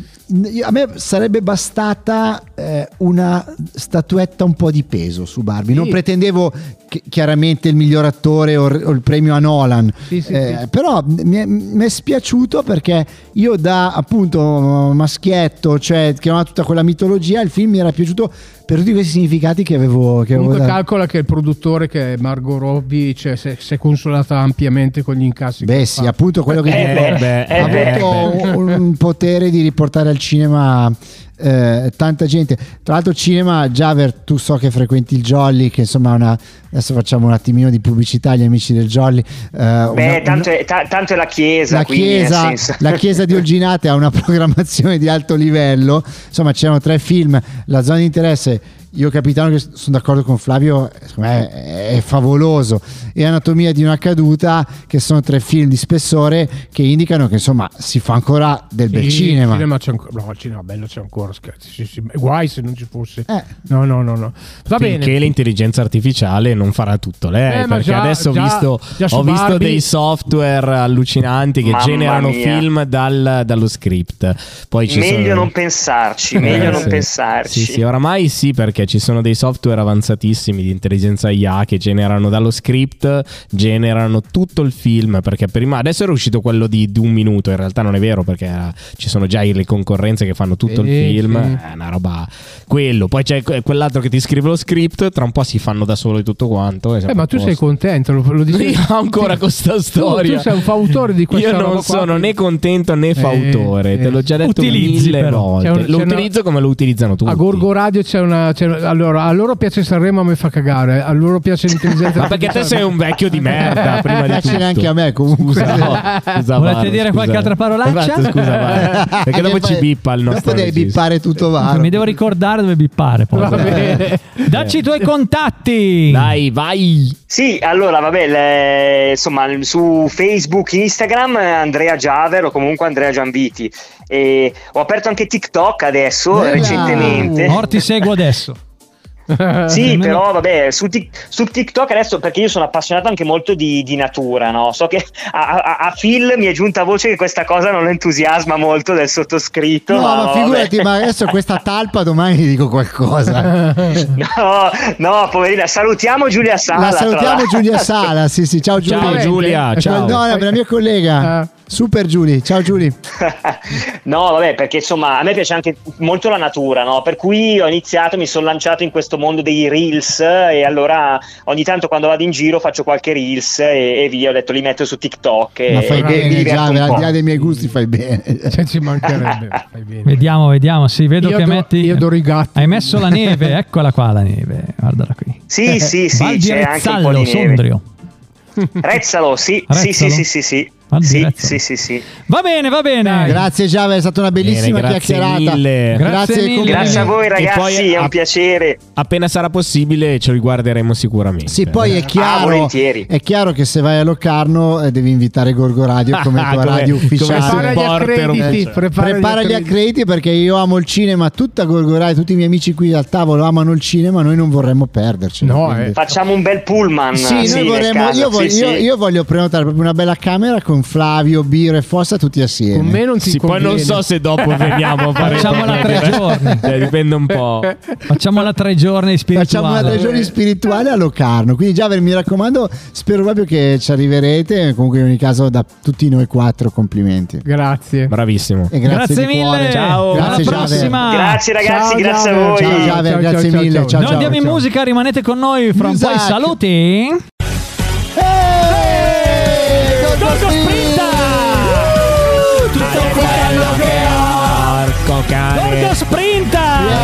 A me sarebbe bastata eh, una statuetta un po' di peso su Barbie. Non Sì. pretendevo chi- chiaramente il miglior attore o, o il premio a Nolan. Sì, sì, Eh, sì. però mi è, mi è spiaciuto perché io da appunto maschietto, cioè che non ha tutta quella mitologia, il film mi era piaciuto per tutti questi significati che avevo, che avevo Comunque dato. calcola che il produttore, che è Margot Robbie, cioè, si, è, si è consolata ampiamente con gli incassi. Beh che sì, fa. appunto quello che Eh, dico, beh, ha eh, beh, avuto un, un potere di riportare al cinema eh, tanta gente. Tra l'altro cinema, Javer, tu so che frequenti il Jolly, che insomma è una, adesso facciamo un attimino di pubblicità agli amici del Jolly. eh, Beh, una- tanto, è, ta- tanto è la chiesa, la quindi, nel chiesa, senso- la chiesa di Olginate ha una programmazione di alto livello, insomma c'erano tre film, La zona di interesse, Io capitano, che sono d'accordo con Flavio, secondo me è, è favoloso, e Anatomia di una caduta, che sono tre film di spessore che indicano che insomma si fa ancora del bel Sì, cinema. Il cinema c'è ancora, no, il cinema bello c'è ancora, scherzi. Sì, sì, guai se non ci fosse. Eh. No, no, no, no. Va Finché bene. l'intelligenza artificiale non farà tutto lei, Eh, ma perché già- adesso ho già- visto, già su ho visto Barbie- dei software allucinanti che Mamma generano mia. film dal- dallo script. Poi ci meglio sono... non pensarci, meglio Eh, non sì. pensarci. Sì, sì, oramai sì, perché ci sono dei software avanzatissimi di intelligenza I A che generano dallo script, generano tutto il film, perché prima, adesso era uscito quello di, di un minuto, in realtà non è vero, perché eh, ci sono già le concorrenze che fanno tutto Sì, il film, sì. è una roba, quello, poi c'è que- quell'altro che ti scrive lo script, tra un po' si fanno da solo tutto quanto. e siamo Eh, ma a tu sei posto. contento, lo, lo dici Io ancora con sta Tu- storia. Tu sei un fautore di questa Io roba non qua, sono quindi- né contento né fautore, eh. te l'ho già detto Utilizzi, mille però. volte. C'è un- lo c'è una- utilizzo come lo utilizzano tutti. A Gorgo Radio c'è una. C'è, allora, a loro piace Sanremo, a me fa cagare. A loro piace l'intelligenza. Ma perché te sei un vecchio di merda, prima di piace tutto. neanche a me comunque. Scusa, no, scusa, Volete Varo, dire scusa. qualche altra parolaccia? Esatto, scusa, Varo. Perché Anche dopo ci poi- bippa il nostro dopo devi regista. bippare tutto Varo. Mi devo ricordare dove bippare poi. Va bene. Dacci i tuoi contatti. Dai, vai. Sì, allora vabbè, le- insomma su Facebook, Instagram eh, Andrea Giaver o comunque Andrea Gianviti, e ho aperto anche TikTok adesso Bella. recentemente. Or ti seguo adesso. Sì, Almeno- però vabbè, su, Tik- su TikTok adesso, perché io sono appassionato anche molto di, di natura, no? So che a, a, a Phil mi è giunta voce che questa cosa non lo entusiasma molto del sottoscritto. No, ma vabbè. figurati, ma adesso questa talpa domani gli dico qualcosa. No, no, poverina, salutiamo Giulia Sala. La tra salutiamo l'altro. Giulia Sala, sì sì, ciao Giulia. Ciao Giulia, ciao. No, è la mia collega. Ah. Super Giulia, ciao Giulia. No, vabbè, perché insomma a me piace anche molto la natura, no? Per cui ho iniziato, mi sono lanciato in questo mondo dei reels, e allora ogni tanto quando vado in giro faccio qualche reels e, e via, ho detto li metto su TikTok e Ma fai e mi bene, diverto già, un al po'. di là dei miei gusti fai bene. Cioè, ci mancherebbe. Fai bene. Vediamo, vediamo. Sì, vedo Io che do- metti. io adoro i gatti. Hai messo la neve, eccola qua la neve. Guardala qui. Sì, sì, sì, Val di c'è anche un po' Rezzallo, di neve. Sondrio. Rezzalo, sì, sì, sì, Rezzalo? sì, sì, sì. Sì, sì, sì, sì. Va bene, va bene. Dai. Grazie Giava, è stata una bellissima Bene, grazie chiacchierata. mille. Grazie, Grazie mille. Grazie a voi ragazzi, poi, è un a- piacere. Appena sarà possibile ci riguarderemo sicuramente. Sì, poi è Ah, chiaro, volentieri. è chiaro che se vai a Locarno eh, devi invitare Gorgo Radio come tua Come- radio come ufficiale. Prepara gli supporter accrediti, ufficiale. prepara gli Prepara gli accrediti. accrediti perché io amo il cinema, tutta Gorgo Radio, tutti i miei amici qui al tavolo amano il cinema, noi non vorremmo perderci. No, eh. Facciamo un bel pullman. Sì, noi nel vorremmo, caso, io, voglio, sì, io- sì. io voglio prenotare proprio una bella camera con Flavio, Biro e Fossa tutti assieme. Con me non ti Sì, poi conviene. non so se dopo veniamo a fare Facciamola tre giorni. Eh, dipende un po'. Facciamola tre giorni spirituale. Facciamo una tre giorni spirituale a Locarno. Quindi già mi raccomando, spero proprio che ci arriverete. Comunque in ogni caso da tutti noi quattro complimenti. Grazie. Bravissimo. E grazie, Grazie di cuore. mille. Ciao. Alla Grazie, Giaver. prossima. Grazie ragazzi, Ciao, grazie Giaver. a voi. Ciao Giaver, Ciao, grazie ciao, mille. ciao, Ciao, Noi ciao. andiamo in ciao. musica, rimanete con noi fra un po' i Music. saluti. Gorgo Sprinta! Tutto quello che ho. Porco cane. Gorgo Sprinta!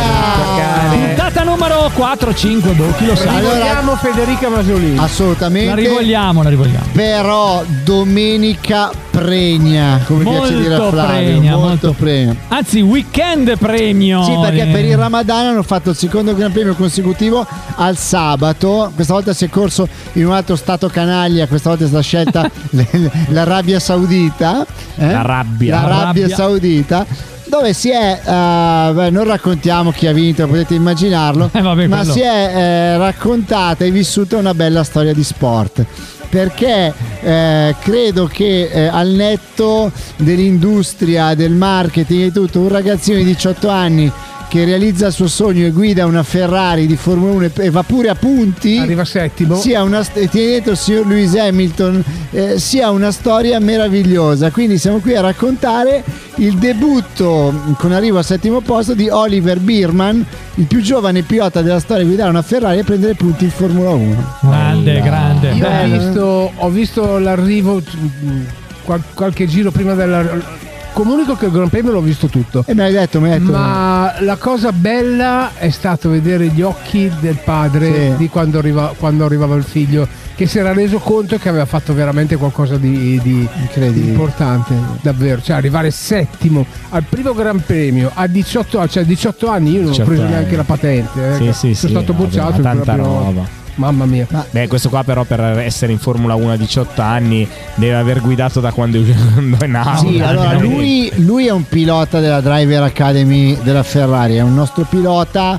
Yeah. Puntata numero quattro, cinque, boh, chi lo sa. Allora- Ricordiamo Federica Masolini. Assolutamente. La rivogliamo, la rivogliamo. Però domenica pregna, come piace dire a Molto Flavio. pregna, molto, molto pregna. Anzi, weekend premio. Sì, perché per il Ramadan hanno fatto il secondo Gran Premio consecutivo al sabato. Questa volta si è corso in un altro stato canaglia. Questa volta è stata scelta le- l'Arabia Saudita. eh? La rabbia. L'Arabia Arabia. Saudita. Dove si è, eh, beh, non raccontiamo chi ha vinto, potete immaginarlo, Eh, vabbè, ma quello. si è eh, raccontata e vissuta una bella storia di sport. Perché eh, credo che eh, al netto dell'industria, del marketing e tutto, un ragazzino di diciotto anni che realizza il suo sogno e guida una Ferrari di Formula uno e- e va pure a punti, Arriva settimo. sia una, e tiene dietro il signor Lewis Hamilton, eh, sia una storia meravigliosa. Quindi siamo qui a raccontare il debutto con arrivo al settimo posto di Oliver Biermann, il più giovane pilota della storia a guidare una Ferrari e prendere punti in Formula uno. Grande, grande. Io ho Bello. visto, ho visto l'arrivo mm, qual- qualche giro prima della. Comunico che il Gran Premio l'ho visto tutto. E mi hai detto, mi hai detto Ma la cosa bella è stato vedere gli occhi del padre Sì. di quando, arriva- quando arrivava il figlio, che si era reso conto che aveva fatto veramente qualcosa di, di Incredibile. importante, davvero. Cioè arrivare settimo al primo Gran Premio a diciotto anni, cioè a diciotto anni io non ho diciotto preso anni. neanche la patente. eh, Sì, che sì, sì, sono stato vabbè, bocciato. ma tanta proprio- roba. Mamma mia. Beh, questo qua però per essere in Formula uno a diciotto anni deve aver guidato da quando è nato. Sì, allora lui, lui è un pilota della Driver Academy della Ferrari, è un nostro pilota,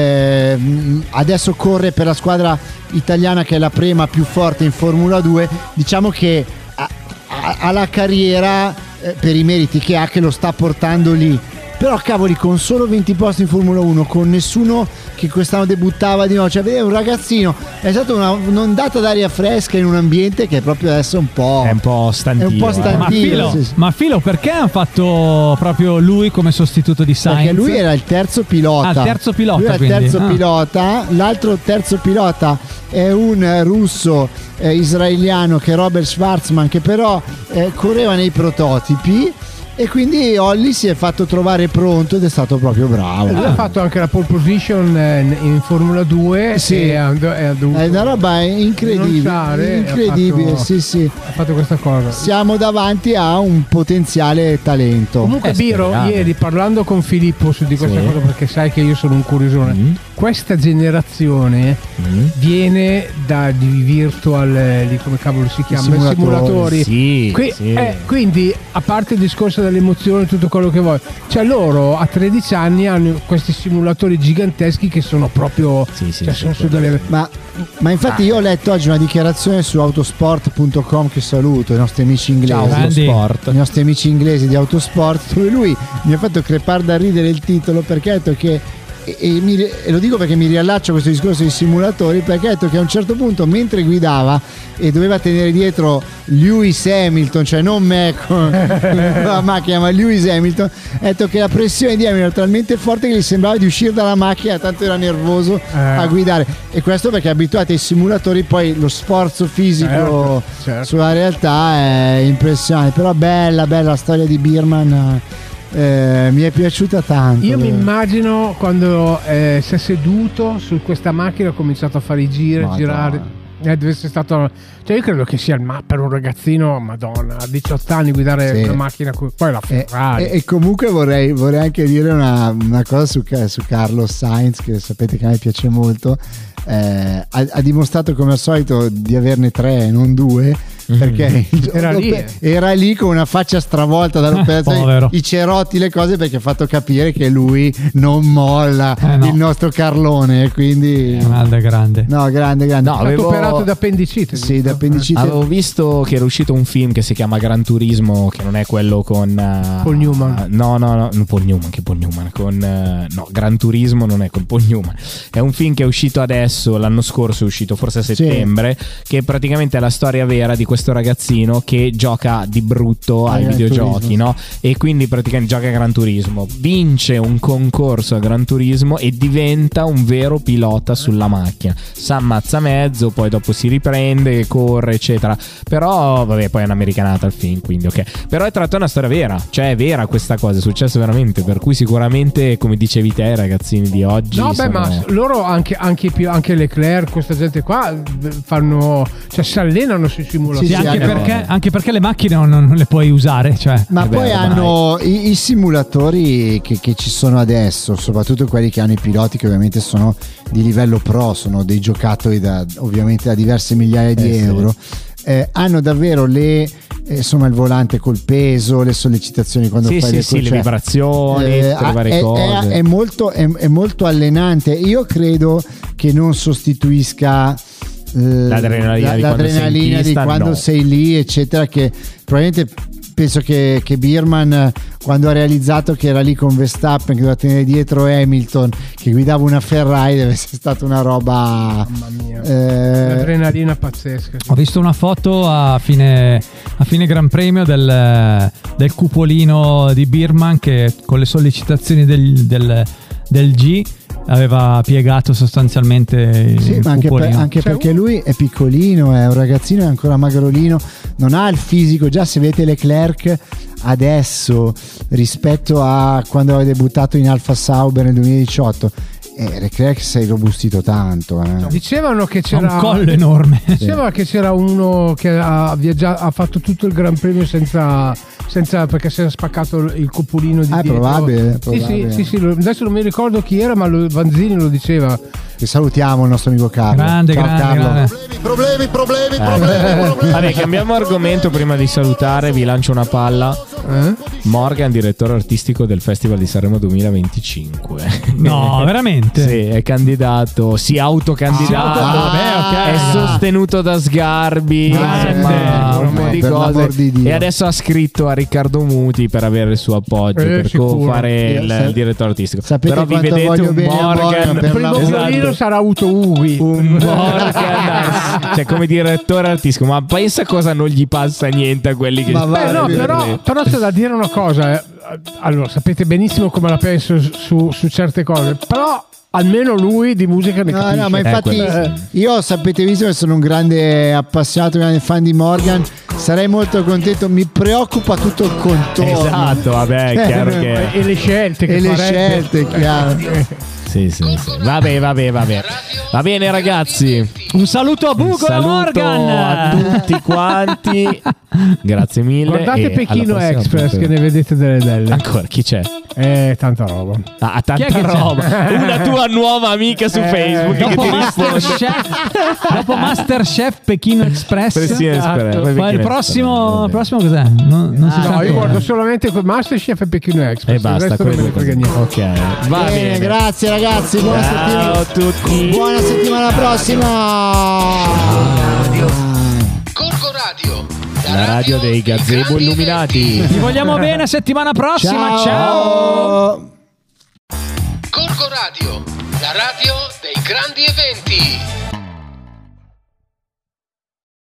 ehm, adesso corre per la squadra italiana che è la prima più forte in Formula due. Diciamo che ha, ha- ha la carriera eh, per i meriti che ha, che lo sta portando lì. Però cavoli, con solo venti posti in Formula uno, con nessuno che quest'anno debuttava di nuovo, cioè vedere un ragazzino, è stata una, un'ondata d'aria fresca in un ambiente che proprio adesso è un po'... È un po' stantino. È un po' eh. stantino. Ma Filo, Sì, sì. ma Filo, perché hanno fatto proprio lui come sostituto di Sainz? Perché lui era il terzo pilota. Ah, il terzo pilota, Lui era il quindi. terzo Ah. pilota. L'altro terzo pilota è un russo eh, israeliano che è Robert Schwarzman, che però eh, correva nei prototipi. E quindi Olli si è fatto trovare pronto ed è stato proprio bravo. Lui ha fatto anche la pole position eh, in Formula due. Sì. E ha, ha dovuto È una roba incredibile. rinunciare, Incredibile, ha fatto- sì, sì. ha fatto questa cosa. Siamo davanti a un potenziale talento. Comunque Eh, Biro, speriamo. ieri parlando con Filippo su di questa Sì. cosa, perché sai che io sono un curiosone, Mm. questa generazione Mm. viene da di virtual, eh, di come cavolo si chiama, Simulatori. simulatori. Sì, Qui- sì. eh, quindi a parte il discorso dell'emozione, tutto quello che vuoi, cioè loro a tredici anni hanno questi simulatori giganteschi che sono proprio, Sì, sì, cioè sì, sono sì. su delle. Ma, ma infatti io ho letto oggi una dichiarazione su autosport punto com, che saluto, i nostri amici inglesi. Ciao, Grandi. sport. I nostri amici inglesi di Autosport, dove lui mi ha fatto crepare da ridere il titolo, perché ha detto che e, e mi- e lo dico perché mi riallaccio a questo discorso dei simulatori, perché ha detto che a un certo punto mentre guidava e doveva tenere dietro Lewis Hamilton, cioè non me con la macchina ma Lewis Hamilton, ha detto che la pressione di Hamilton era talmente forte che gli sembrava di uscire dalla macchina, tanto era nervoso Eh. a guidare. E questo perché abituati ai simulatori, poi lo sforzo fisico Certo, certo. sulla realtà è impressionante. Però bella bella la storia di Biermann, eh, mi è piaciuta tanto. Io mi immagino quando eh, si è seduto su questa macchina, ha cominciato a fare i giri, a Madonna. girare. Eh, deve essere stato, cioè io credo che sia il ma per un ragazzino, madonna, a diciotto anni guidare Sì. una macchina, poi la Ferrari. E, e comunque vorrei, vorrei anche dire una, una cosa su, su Carlos Sainz, che sapete che a me piace molto. Eh, ha, ha dimostrato come al solito di averne tre e non due, perché il Era giorno lì, pe- eh. era lì con una faccia stravolta dall'operazione, Povero. i cerotti, le cose, perché ha fatto capire che lui non molla, Eh, no. il nostro Carlone, quindi Grande, grande. no, grande, grande. No, È stato avevo- operato da appendicite. Sì, da appendicite. Avevo visto che era uscito un film che si chiama Gran Turismo, che non è quello con uh, Paul Newman. No, no, no, non Paul Newman, che Paul Newman con uh, no, Gran Turismo non è con Paul Newman. È un film che è uscito adesso, l'anno scorso è uscito, forse a settembre, che praticamente è la storia vera di questo ragazzino che gioca di brutto ai Gran videogiochi, Turismo. no? E quindi praticamente gioca a Gran Turismo, vince un concorso a Gran Turismo e diventa un vero pilota sulla macchina. S'ammazza mezzo, poi dopo si riprende, corre, eccetera. Però vabbè, poi è un'americanata il film, quindi ok. Però è tratto da una storia vera, cioè è vera questa cosa, è successo veramente, per cui sicuramente, come dicevi te, ragazzini di oggi No, beh, sono- ma loro anche, anche, più, anche Leclerc, questa gente qua fanno, cioè si allenano sui simulatori. Sì, Sì, anche, hanno- perché, anche perché le macchine non, non le puoi usare, cioè. Ma Eh beh, poi ormai. hanno i, i simulatori che, che ci sono adesso, soprattutto quelli che hanno i piloti che ovviamente sono di livello pro, sono dei giocattoli da, ovviamente da diverse migliaia di Eh, sì. euro. Eh, hanno davvero le eh, insomma il volante col peso, le sollecitazioni quando Sì, fai sì, le sì, cose, le cioè, vibrazioni, eh, tutte le varie è, cose. è- è molto, è, è molto allenante. Io credo che non sostituisca eh, L'adrenalina la- di quando sei in l'adrenalina di pista, quando no. sei lì, eccetera, che probabilmente penso che, che Birman, eh, quando ha realizzato che era lì con Verstappen che doveva tenere dietro Hamilton che guidava una Ferrari, deve essere stata una roba Mamma mia. eh, Un'adrenalina pazzesca. Ho visto una foto a fine, a fine Gran Premio del, del cupolino di Birman che con le sollecitazioni del, del, del G aveva piegato sostanzialmente sì, il ma anche, per- cupolino. anche Cioè, perché lui è piccolino, è un ragazzino, è ancora magrolino, non ha il fisico. Già se vedete Leclerc adesso rispetto a quando aveva debuttato in Alfa Sauber nel duemiladiciotto, eh, Leclerc si è robustito tanto, eh. Dicevano che Ha c'era un collo enorme. Diceva che c'era uno che ha viaggiato, ha fatto tutto il Gran Premio senza, senza perché si era spaccato il cupolino di Ah, è dietro. probabile, è Sì, probabile. sì, sì, sì, lo- adesso non mi ricordo chi era, ma lo- Vanzini lo diceva. Che salutiamo il nostro amico Carlo. Grande, Ciao grande, Carlo. grande. Problemi, problemi, Eh. problemi, problemi. Vabbè, cambiamo argomento prima di salutare, vi lancio una palla. Eh? Morgan, direttore artistico del Festival di Sanremo duemilaventicinque. No, veramente? Sì, è candidato, si autocandidato. Ah, vabbè, ok. È sostenuto da Sgarbi, Grande. insomma, un po' di Per l'amor cose. di Dio. E adesso ha scritto a Riccardo Muti per avere il suo appoggio, Eh, per sicuro. fare Io il, sa- il direttore artistico. sapete Però vi quanto vedete voglio un bene a Morgan, Morgan per Il primo la- violino esatto, sarà Auto Ugui. un Morgan, cioè come direttore artistico, ma pensa cosa non gli passa niente a quelli che Ma va, Beh, no, Vero, però, però c'è da dire una cosa. eh. Allora, sapete benissimo come la penso su, su certe cose, però almeno lui di musica ne No, capisce. no, ma infatti Eh, io sapete visto che sono un grande appassionato, un grande fan di Morgan, sarei molto contento, mi preoccupa tutto il contorno. Esatto, vabbè, è chiaro Eh, che E le scelte che E le farebbe. scelte, chiaro. sì, sì, sì. Vabbè, vabbè, vabbè. Va bene, ragazzi. Un saluto a Bugo Un e a saluto Morgan. a tutti quanti. Grazie mille. Guardate e Pechino alla prossima Express puntata. che ne vedete delle belle. Ancora, chi c'è? Eh, tanta roba. Ah, Chi è tanta che c'è? roba. Una tua nuova amica su Eh, Facebook che Dopo ti risponde. Masterchef, dopo Masterchef Pechino Express. Pechino Express, poi Poi il Pechino prossimo, Express, il prossimo cos'è? Non, non si No, sa. io guardo solamente quel Masterchef e Pechino Express. E il basta, resto non me ne quello frega niente. Ok, va Bene, bene. grazie ragazzi, buona Ciao settimana. a tutti. Buona settimana prossima. Corco Radio, La radio dei gazebo grandi illuminati. Vi vogliamo bene, settimana prossima. Ciao. Ciao. Corco Radio, la radio dei grandi eventi.